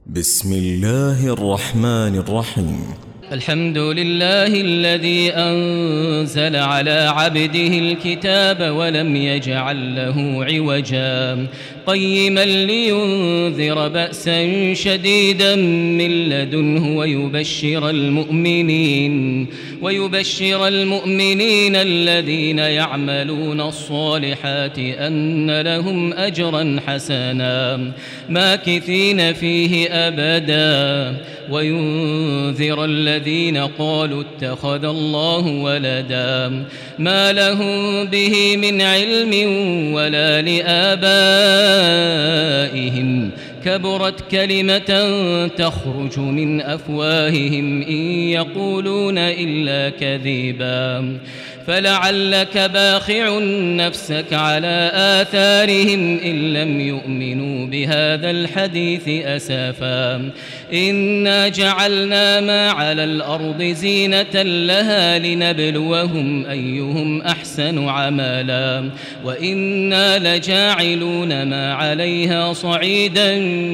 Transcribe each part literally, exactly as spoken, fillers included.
بسم الله الرحمن الرحيم. الحمد لله الذي أنزل على عبده الكتاب ولم يجعل له عوجا قيما لينذر بأسا شديدا من لدنه ويبشر المؤمنين ويبشر المؤمنين الذين يعملون الصالحات أن لهم أجرا حسنا ماكثين فيه أبدا وينذر الذين قالوا اتخذ الله ولدا ما لهم به من علم ولا لآبائهم كبرت كلمة تخرج من أفواههم إن يقولون إلا كذبا فلعلك باخع نفسك على آثارهم إن لم يؤمنوا بهذا الحديث أسفا إنا جعلنا ما على الأرض زينة لها لنبلوهم أيهم أحسن عملا وإنا لجاعلون ما عليها صعيدا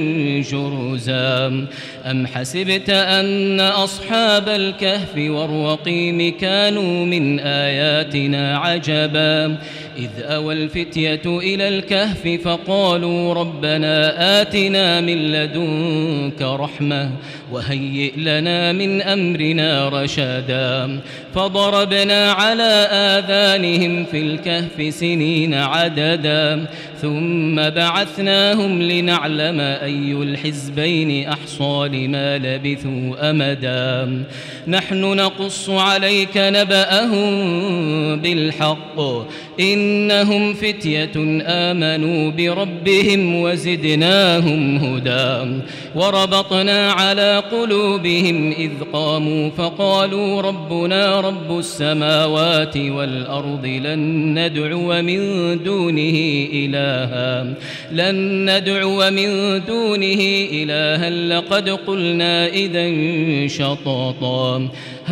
جرزا أم حسبت أن أصحاب الكهف والرقيم كانوا من آياتنا عجبا إذ أوى الفتية إلى الكهف فقالوا ربنا آتنا من لدنك رحمة وهيئ لنا من أمرنا رشدا فضربنا على آذانهم في الكهف سنين عددا ثم بعثناهم لنعلم أي الحزبين أحصى لما لبثوا أمدا نحن نقص عليك نبأهم بالحق إنهم فتية آمنوا بربهم وزدناهم هدى وربطنا على قلوبهم إذ قاموا فقالوا ربنا رب السماوات والأرض لن ندعو من دونه إلها لن ندعو من دونه إلها لقد قلنا إذا شططا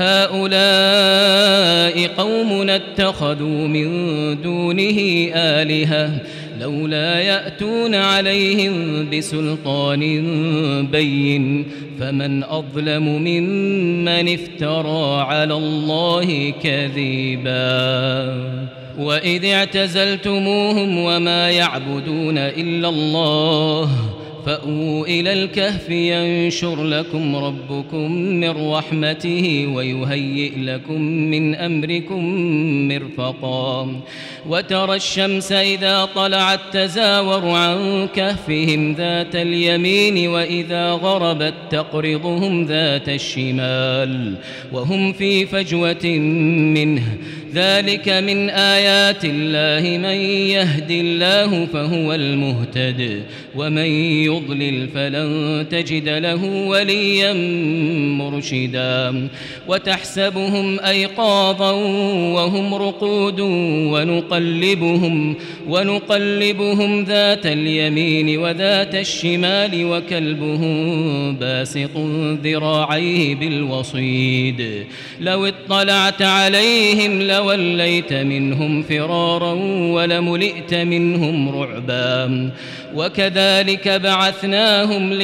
هؤلاء قومنا اتخذوا من دونه آلهة لولا يأتون عليهم بسلطان بين فمن أظلم ممن افترى على الله كذبا وإذ اعتزلتموهم وما يعبدون إلا الله فأووا إلى الكهف ينشر لكم ربكم من رحمته ويهيئ لكم من أمركم مرفقا وترى الشمس إذا طلعت تزاور عن كهفهم ذات اليمين وإذا غربت تقرضهم ذات الشمال وهم في فجوة منه ذلك من آيات الله من يهد الله فهو المهتد ومن يضلل فلن تجد له وليا مرشدا وتحسبهم أيقاظا وهم رقود ونقلبهم ونقلبهم ذات اليمين وذات الشمال وكلبهم باسط ذراعيه بالوصيد لو اطلعت عليهم لوليت منهم فرارا ولملئت منهم رعبا وكذلك بعثناهم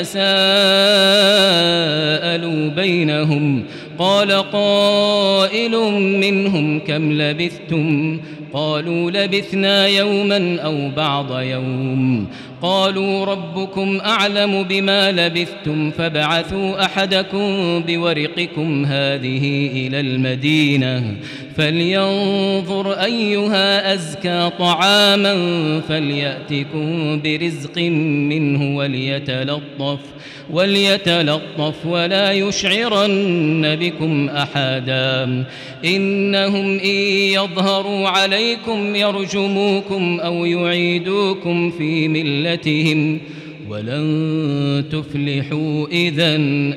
ليتساءلوا بينهم قال قائل منهم كم لبثتم قالوا لبثنا يوما أو بعض يوم قالوا ربكم أعلم بما لبثتم فابعثوا أحدكم بورقكم هذه إلى المدينة فلينظر أيها أزكى طعاما فليأتكم برزق منه وليتلطف وليتلطف ولا يشعرن بكم أحدا إنهم إن يظهروا عليكم يرجموكم أو يعيدوكم في ملتهم ولن تفلحوا إذن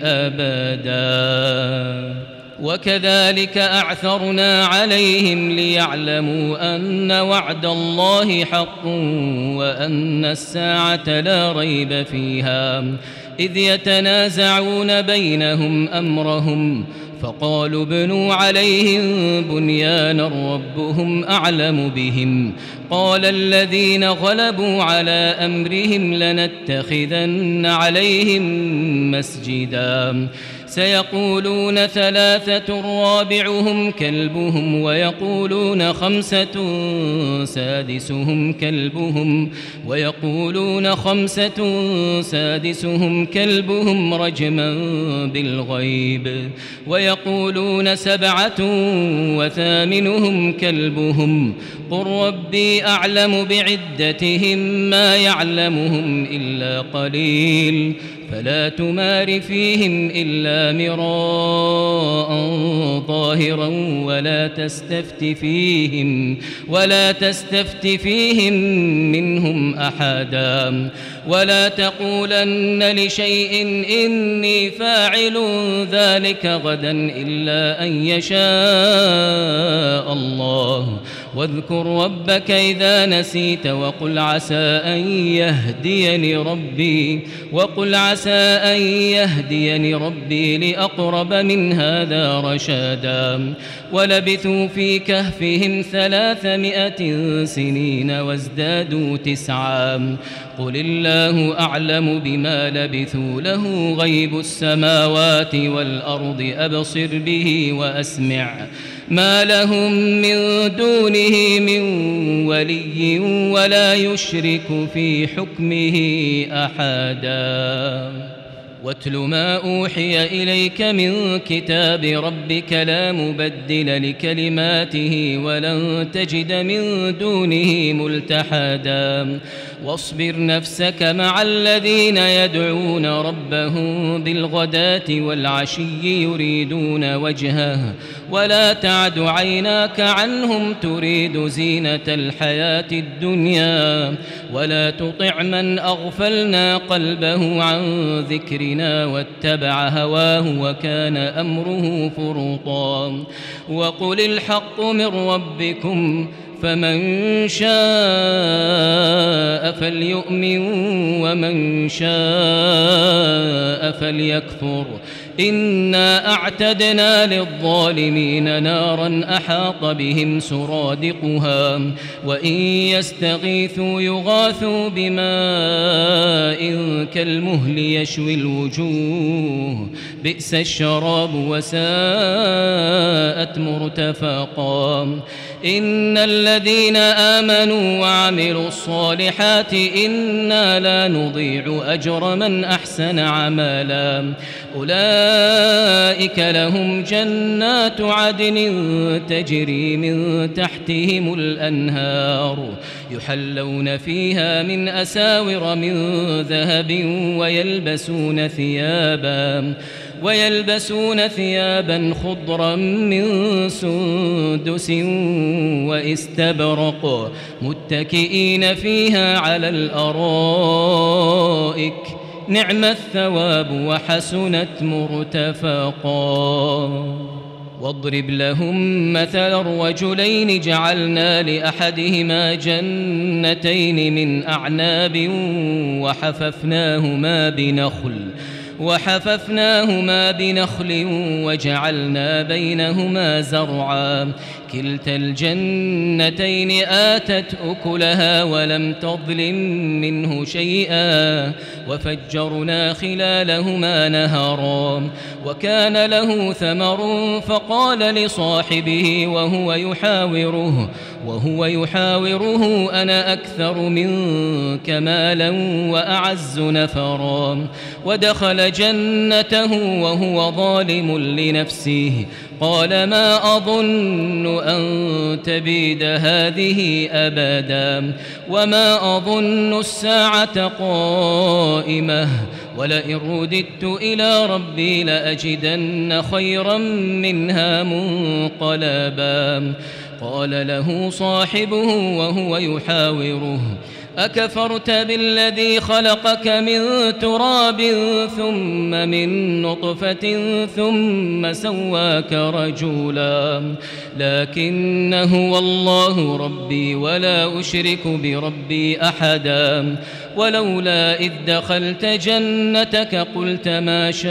أبدا وكذلك أعثرنا عليهم ليعلموا أن وعد الله حق وأن الساعة لا ريب فيها إذ يتنازعون بينهم أمرهم فقالوا ابنوا عليهم بنيانا ربهم أعلم بهم قال الذين غلبوا على أمرهم لنتخذن عليهم مسجدا سيقولون ثلاثة رابعهم كلبهم ويقولون خمسة سادسهم كلبهم ويقولون خمسة سادسهم كلبهم رجما بالغيب ويقولون سبعة وثامنهم كلبهم قل ربي أعلم بعدتهم ما يعلمهم إلا قليل فلا تمار فيهم إلا مراء ظاهرا ولا تستفت فيهم ولا تستفت فيهم منهم أحدا ولا تقولن لشيء إني فاعل ذلك غدا إلا أن يشاء الله واذكر ربك إذا نسيت وقل عسى أن يهديني ربي وقل عسى أن يهديني ربي لأقرب من هذا رشادا ولبثوا في كهفهم ثلاثمائة سنين وازدادوا تسعا قل الله أعلم بما لبثوا له غيب السماوات والأرض أبصر به وأسمع ما لهم من دونه من ولي ولا يشرك في حكمه أحدا واتل ما أوحي إليك من كتاب ربك لا مبدل لكلماته ولن تجد من دونه ملتحدا واصبر نفسك مع الذين يدعون ربهم بالغداة والعشي يريدون وجهه ولا تعد عيناك عنهم تريد زينة الحياة الدنيا ولا تطع من أغفلنا قلبه عن ذكرنا واتبع هواه وكان أمره فرطا وقل الحق من ربكم فمن شاء فليؤمن ومن شاء فليكفر إنا أعتدنا للظالمين نارا أحاط بهم سرادقها وإن يستغيثوا يغاثوا بماء كالمهل يشوي الوجوه بئس الشراب وساءت مرتفقا إن الذين آمنوا وعملوا الصالحات إنا لا نضيع أجر من أحسن عملا أولئك لهم جنات عدن تجري من تحتهم الأنهار يحلون فيها من أساور من ذهب ويلبسون ثيابا ويلبسون ثيابا خضرا من سندس واستبرق متكئين فيها على الأرائك نعم الثواب وحسنت مرتفقا واضرب لهم مثل الرجلين جعلنا لأحدهما جنتين من أعناب وحففناهما بنخل وحففناهما بنخل وجعلنا بينهما زرعا كلتا الجنتين آتت أكلها ولم تظلم منه شيئا وفجرنا خلالهما نهرا وكان له ثمر فقال لصاحبه وهو يحاوره وهو يحاوره أنا أكثر منك مالا وأعز نفرا ودخل جنته وهو ظالم لنفسه قال ما أظن أن تبيد هذه أبدا وما أظن الساعة قائمة ولئن رددت إلى ربي لأجدن خيرا منها منقلبا قال له صاحبه وهو يحاوره أكفرت بالذي خلقك من تراب ثم من نطفة ثم سواك رجلا لكن هو الله ربي ولا أشرك بربي أحدا ولولا إذ دخلت جنتك قلت ما شاء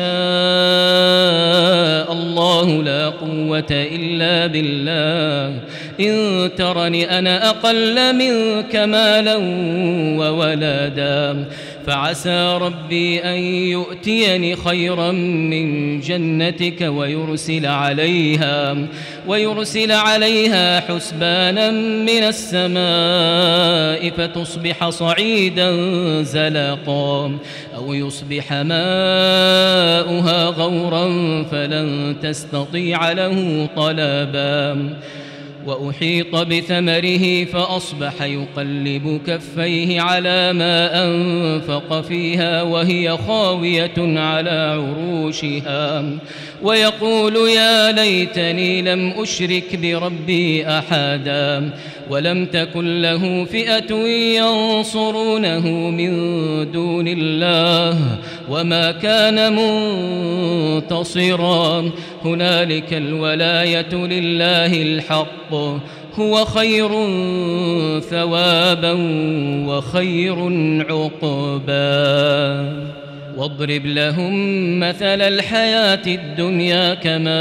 الله لا قوة إلا بالله إن ترني أنا أقل منك مالا وولدا فعسى ربي أن يؤتيني خيرا من جنتك ويرسل عليها ويرسل عليها حسبانا من السماء فتصبح صعيدا زلقا أو يصبح ماؤها غورا فلن تستطيع له طلبا وأحيط بثمره فأصبح يقلب كفيه على ما أنفق فيها وهي خاوية على عروشها ويقول يا ليتني لم أشرك بربي أحدا ولم تكن له فئة ينصرونه من دون الله وما كان منتصرا هنالك الولاية لله الحق هو خير ثوابا وخير عقبا واضرب لهم مثل الحياة الدنيا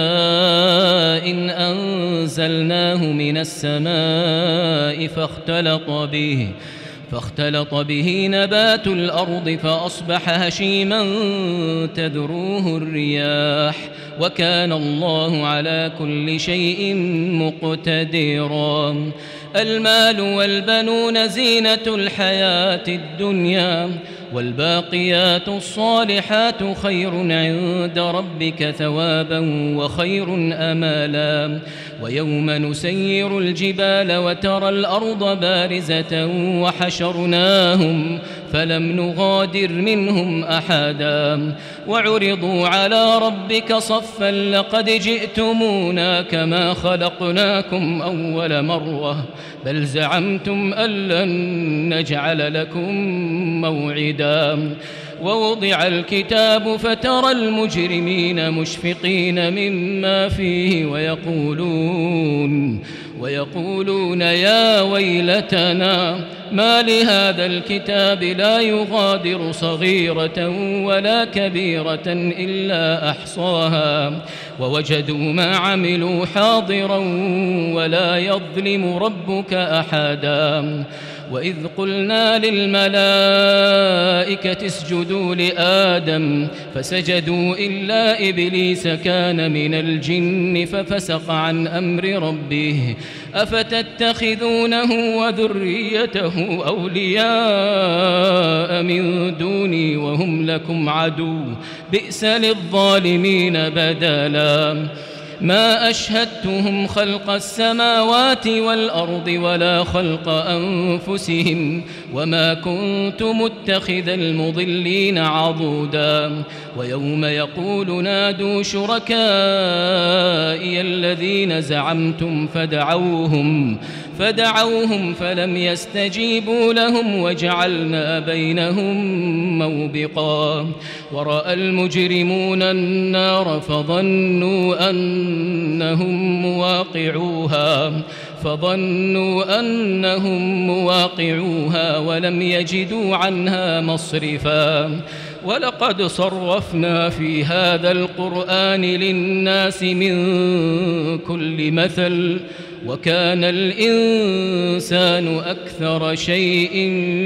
كماء إن أنزلناه من السماء فاختلط به فاختلط به نبات الأرض فأصبح هشيما تذروه الرياح وكان الله على كل شيء مقتدرا المال والبنون زينة الحياة الدنيا والباقيات الصالحات خير عند ربك ثوابا وخير أمالا ويوم نسير الجبال وترى الأرض بارزة وحشرناهم فلم نغادر منهم أحدا وعرضوا على ربك صفا لقد جئتمونا كما خلقناكم أول مرة بل زعمتم أن لن نجعل لكم موعدا ووضع الكتاب فترى المجرمين مشفقين مما فيه ويقولون ويقولون يا ويلتنا ما لهذا الكتاب لا يغادر صغيرة ولا كبيرة إلا أحصاها ووجدوا ما عملوا حاضرا ولا يظلم ربك أحدا وإذ قلنا للملائكة اسجدوا لآدم فسجدوا إلا إبليس كان من الجن ففسق عن أمر ربه أفتتخذونه وذريته أولياء من دوني وهم لكم عدو بئس للظالمين بدلا ما أشهدتهم خلق السماوات والأرض ولا خلق أنفسهم وما كنت متخذ المضلين عضودا ويوم يقول نادوا شركائي الذين زعمتم فدعوهم فدعوهم فلم يستجيبوا لهم وجعلنا بينهم موبقا ورأى المجرمون النار فظنوا أنهم مواقعوها فظنوا أنهم مواقعوها ولم يجدوا عنها مصرفا ولقد صرفنا في هذا القرآن للناس من كل مثل وكان الإنسان أكثر شيء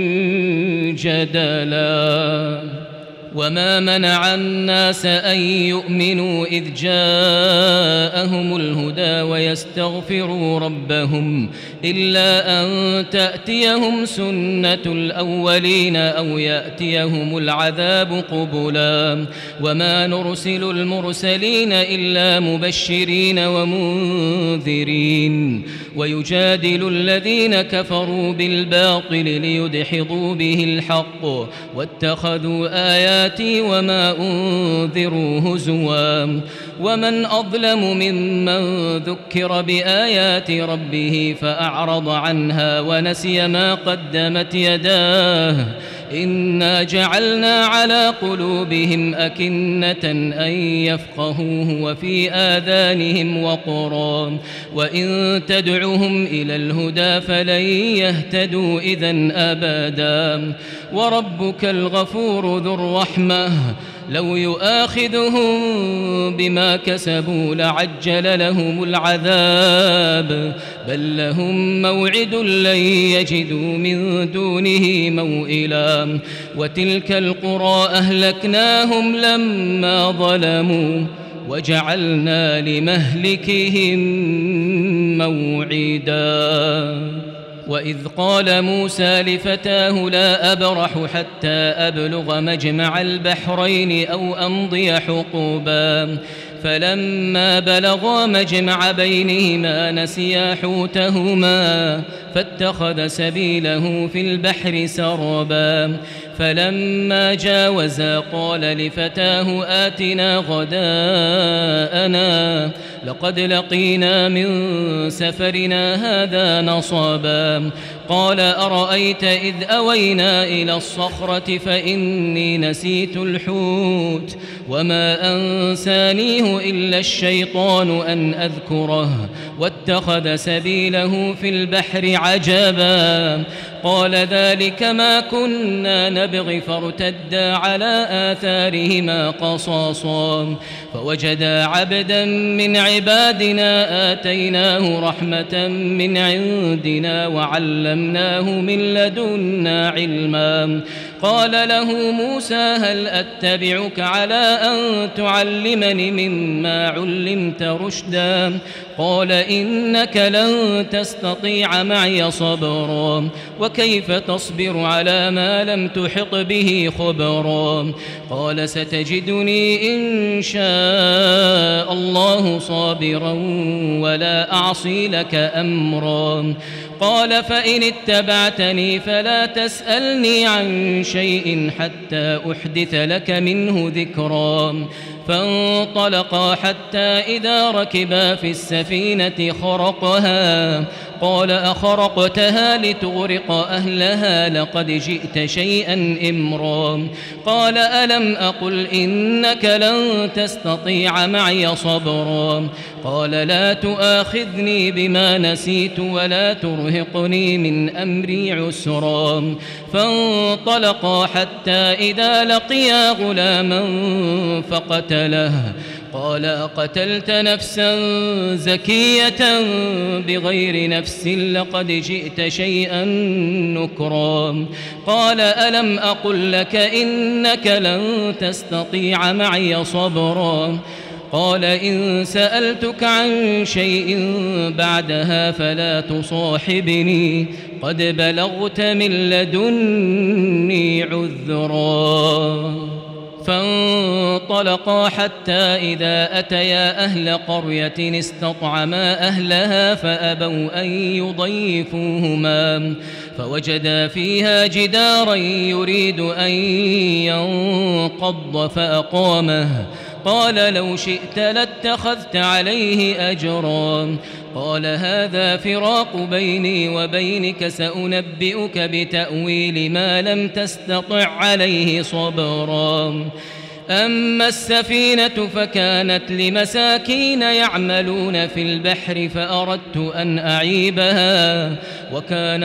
جدلا وما منع الناس أن يؤمنوا إذ جاءهم الهدى ويستغفروا ربهم إلا أن تأتيهم سنة الأولين أو يأتيهم العذاب قبلا وما نرسل المرسلين إلا مبشرين ومنذرين ويجادل الذين كفروا بالباطل ليدحضوا به الحق واتخذوا آياتي وما أنذروا هزوا ومن أظلم ممن ذكر بآيات ربه فأعرض عنها ونسي ما قدمت يداه إنا جعلنا على قلوبهم أكنة أن يفقهوه وفي آذانهم وقرا وإن تدعهم إلى الهدى فلن يهتدوا إذن أبدا وربك الغفور ذو الرحمة لو يؤاخذهم بما كسبوا لعجل لهم العذاب بل لهم موعد لن يجدوا من دونه موئلا وتلك القرى أهلكناهم لما ظلموا وجعلنا لمهلكهم موعدا وإذ قال موسى لفتاه لا أبرح حتى أبلغ مجمع البحرين أو أمضي حقوبا فلما بلغا مجمع بينهما نسيا حوتهما فاتخذ سبيله في البحر سربا فلما جاوزا قال لفتاه آتنا غداءنا لقد لقينا من سفرنا هذا نصبا قال أرأيت إذ أوينا إلى الصخرة فإني نسيت الحوت وما أنسانيه إلا الشيطان أن أذكره واتخذ سبيله في البحر عجبا قال ذلك ما كنا نبغي فارتدا على آثارهما قصاصا فوجدا عبدا من عبادنا آتيناه رحمة من عندنا وعلمناه من لدنا علما قال له موسى هل أتبعك على أن تعلمني مما علمت رشدا قال إنك لن تستطيع معي صبرا وكيف تصبر على ما لم تحط به خبرا قال ستجدني إن شاء الله صابرا ولا أعصي لك أمرا قال فإن اتبعتني فلا تسألني عن شيء حتى أحدث لك منه ذكرا فانطلقا حتى إذا ركبا في السفينة خرقها قال أخرقتها لتغرق أهلها لقد جئت شيئا إمرا قال ألم أقل إنك لن تستطيع معي صبرا قال لا تؤاخذني بما نسيت ولا ترهقني من أمري عسرا فانطلقا حتى إذا لقيا غلاما فقتله قال أقتلت نفسا زكية بغير نفس لقد جئت شيئا نكرا قال ألم أقل لك إنك لن تستطيع معي صبرا قال إن سألتك عن شيء بعدها فلا تصاحبني قد بلغت من لدني عذرا فانطلقا حتى إذا أتيا أهل قرية استطعما أهلها فأبوا أن يضيفوهما فوجدا فيها جدارا يريد أن ينقض فأقامه قال لو شئت لاتخذت عليه أجرا قال هذا فراق بيني وبينك سأنبئك بتأويل ما لم تستطع عليه صبرا أما السفينة فكانت لمساكين يعملون في البحر فأردت أن أعيبها وكان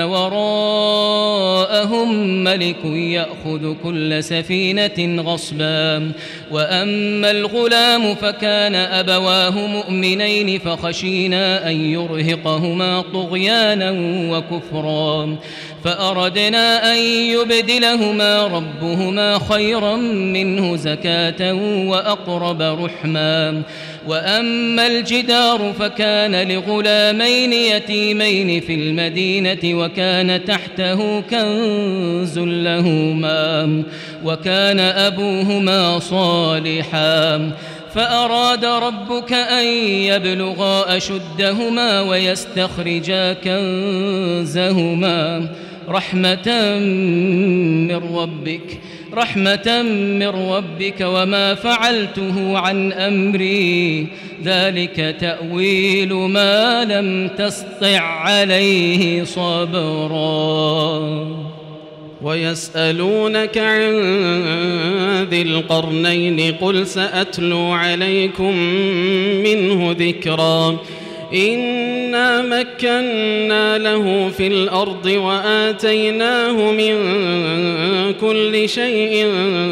وراءهم ملك يأخذ كل سفينة غصبا وأما الغلام فكان أبواه مؤمنين فخشينا أن يرهقهما طغيانا وكفرا فأردنا أن يبدلهما ربهما خيرا منه زكاة وأقرب رحما وأما الجدار فكان لغلامين يتيمين في المدينة وكان تحته كنز لهما وكان أبوهما صالحا فأراد ربك أن يبلغا أشدهما ويستخرجا كنزهما رحمة من ربك رحمة من ربك وما فعلته عن أمري ذلك تأويل ما لم تسطع عليه صبرا. ويسألونك عن ذي القرنين قل سأتلو عليكم منه ذكرا إنا مكنا له في الأرض وآتيناه من كل شيء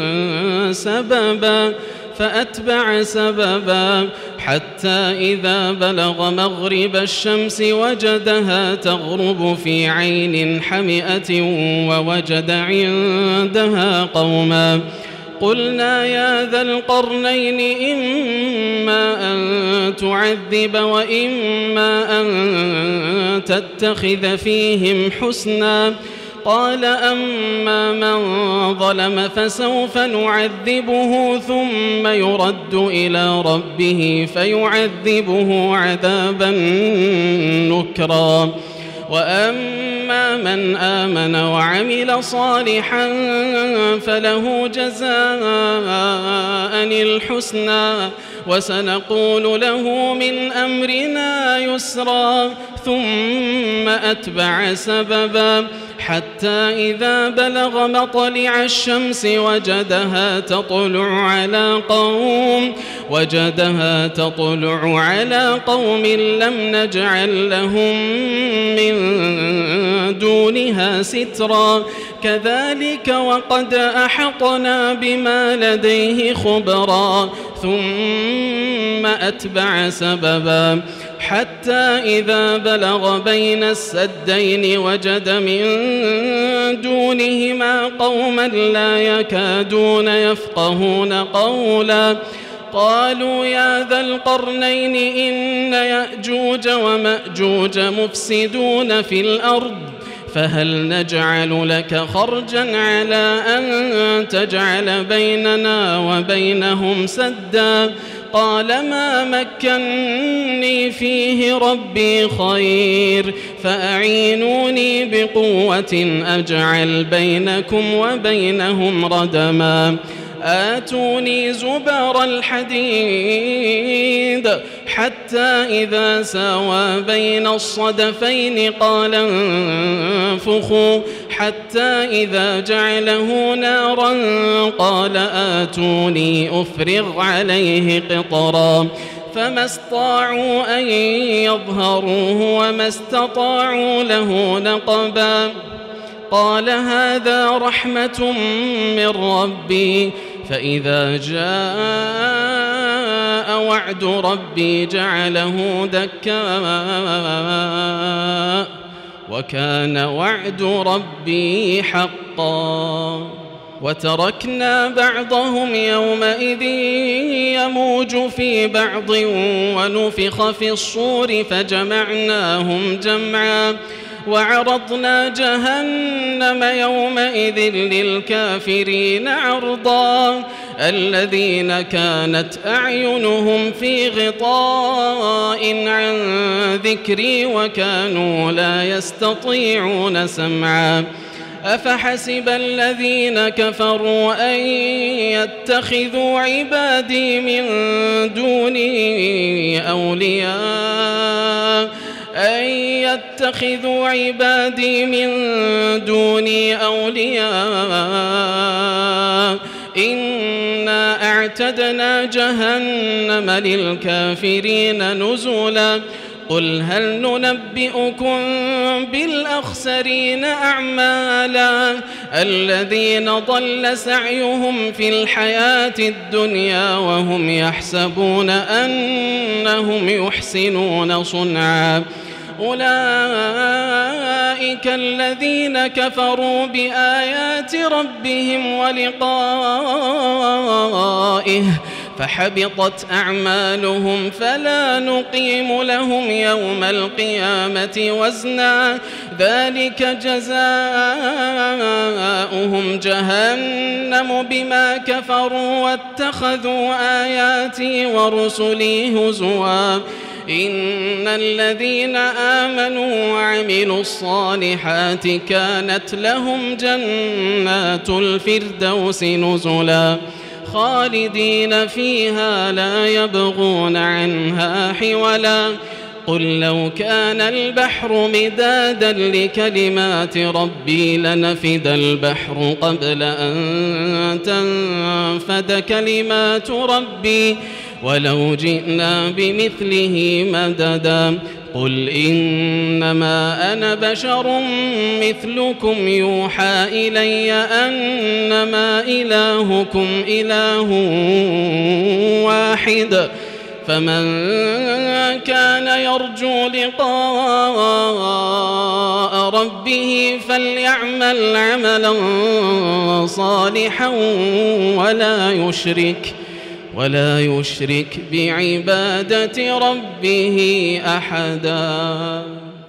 سببا فأتبع سببا حتى إذا بلغ مغرب الشمس وجدها تغرب في عين حمئة ووجد عندها قوما قلنا يا ذا القرنين إما أن تعذب وإما أن تتخذ فيهم حسنا قال أما من ظلم فسوف نعذبه ثم يرد إلى ربه فيعذبه عذابا نكرا وأما من آمن وعمل صالحا فله جزاء الحسنى وسنقول له من أمرنا يسرا ثم أتبع سببا حتى إذا بلغ مطلع الشمس وجدها تطلع على قوم وجدها تطلع على قوم لم نجعل لهم من دونها سترا كذلك وقد أحطنا بما لديه خبرا ثم أتبع سببا حتى إذا بلغ بين السدين وجد من دونهما قوما لا يكادون يفقهون قولا قالوا يا ذا القرنين إن يأجوج ومأجوج مفسدون في الأرض فهل نجعل لك خرجا على أن تجعل بيننا وبينهم سدا قال ما مكنني فيه ربي خير فأعينوني بقوة أجعل بينكم وبينهم ردما آتوني زبر الحديد حتى إذا ساوى بين الصدفين قال انفخوا حتى إذا جعله نارا قال آتوني أفرغ عليه قطرا فما استطاعوا أن يظهروه وما استطاعوا له نقبا قال هذا رحمة من ربي فإذا جاء وعد ربي جعله دكا وكان وعد ربي حقا وتركنا بعضهم يومئذ يموج في بعض ونفخ في الصور فجمعناهم جمعا وعرضنا جهنم يومئذ للكافرين عرضا الذين كانت أعينهم في غطاء عن ذكري وكانوا لا يستطيعون سمعا أفحسب الذين كفروا أن يتخذوا عبادي من دوني أولياء أن يتخذوا عبادي من دوني أولياء إنا أعتدنا جهنم للكافرين نزلا قل هل ننبئكم بالأخسرين أعمالا الذين ضل سعيهم في الحياة الدنيا وهم يحسبون أنهم يحسنون صنعا أولئك الذين كفروا بآيات ربهم ولقائه فحبطت أعمالهم فلا نقيم لهم يوم القيامة وزنا ذلك جزاؤهم جهنم بما كفروا واتخذوا آياتي ورسلي هزوا إن الذين آمنوا وعملوا الصالحات كانت لهم جنات الفردوس نزلا خالدين فيها لا يبغون عنها حولا قل لو كان البحر مدادا لكلمات ربي لنفد البحر قبل أن تنفد كلمات ربي ولو جئنا بمثله مددا قل إنما أنا بشر مثلكم يوحى إلي أنما إلهكم إله واحد فمن كان يرجو لقاء ربه فليعمل عملا صالحا ولا يشرك ولا يشرك بعبادة ربه أحدا.